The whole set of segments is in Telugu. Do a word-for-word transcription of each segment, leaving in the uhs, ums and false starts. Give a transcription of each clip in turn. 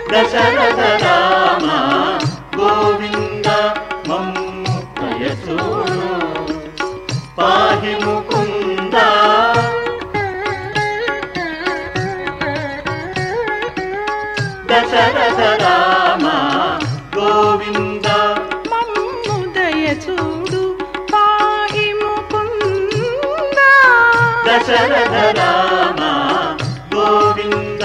దశరథ రామ గోవింద మమ్ము దయచూడు పాహి ముకుంద దశరథ రామ గోవింద మమ్ము దయచూడు పాహి ముకుంద దశరథ రామ గోవింద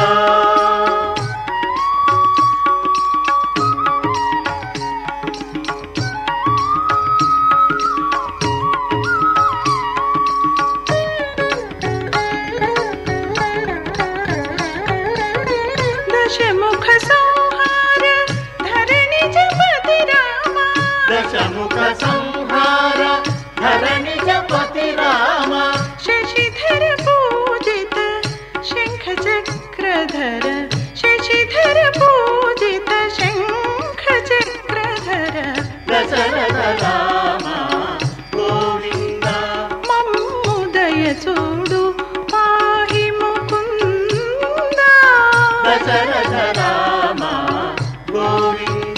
దశముఖ సంహార ధరణి జపతి రామ దశముఖ సంహార ధరణి జపతి రామ శశిధర పూజిత శంఖ చక్రధర శశిధర పూజిత శంఖ చక్రధర దశరథ రామ గోవింద మమ్ము దయచూడు పాహి ముకుంద దశరథ రామ గోవింద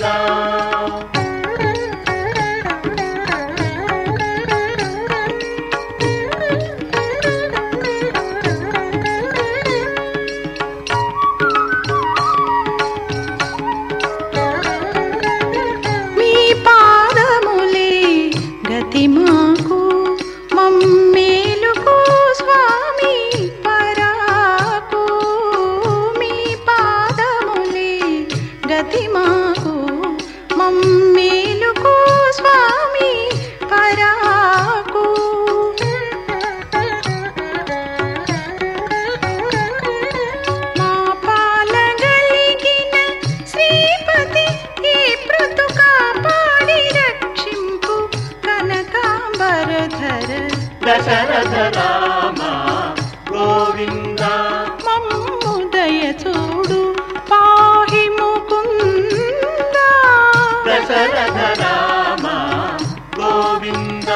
మీ పాదములే గతి మాకు మమ్మేలుకు స్వామి పరాకు మీ పాదములే గతి మాకు మమ్మేలుకు స్వామి పరాకు మా పాలగలిగిన శ్రీపతి ఈ పృథు కాపాడి రక్షింపు కనకాంబరధర దశరథ రామ గోవింద మమ్ము దయచూడు పాహి ముకుంద దశరథ రామ గోవింద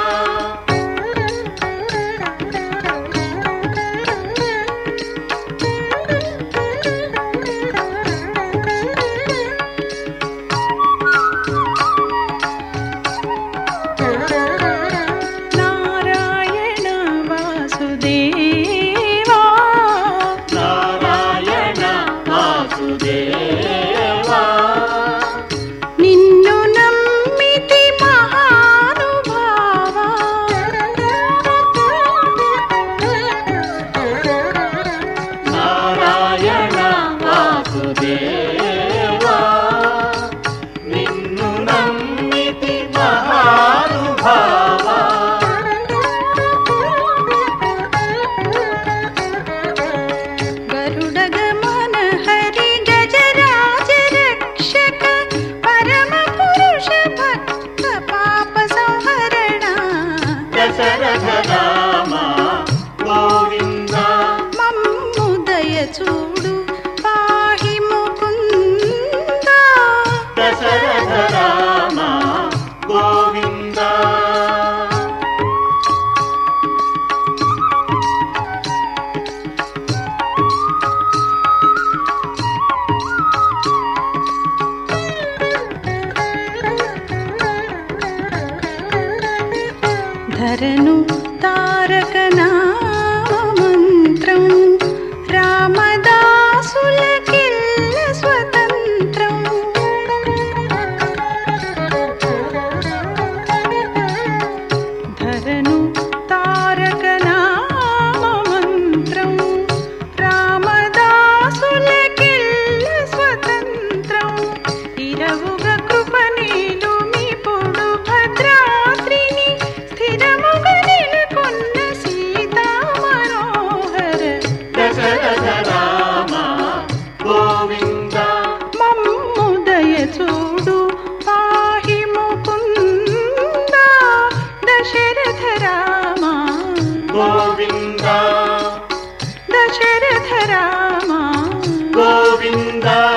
నారాయణ వాసుదేవా నారాయణ వాసుదేవా నిన్ను నమ్మితి మహానుభావా నారాయణ వాసుదేవా నిన్ను నమ్మితి మహానుభావా గరుడగమన హరి గజరాజ రక్షక పరమ పురుష భక్త పాప సంహరణ దశరథ రామ గోవింద మమ్ము దయచూడు పాహి ముకుంద దశరథ రామ గోవింద ధరను తారక నామ మంత్రం రామదాసులకిల్ల స్వతంత్రం ధరను తారక నామ మంత్రం రామదాసులకిల్ల స్వతంత్రం ఇరవుగ కృపణీలు మీ పొడు భద్రాద్రిని స్థిరముగ నెలకొన్న సీతా మనోహర దశరథ రామ గోవింద మమ్ము దయచూడు పాహి ముకుంద దశరథ రామ గోవింద దశరథ రామ గోవింద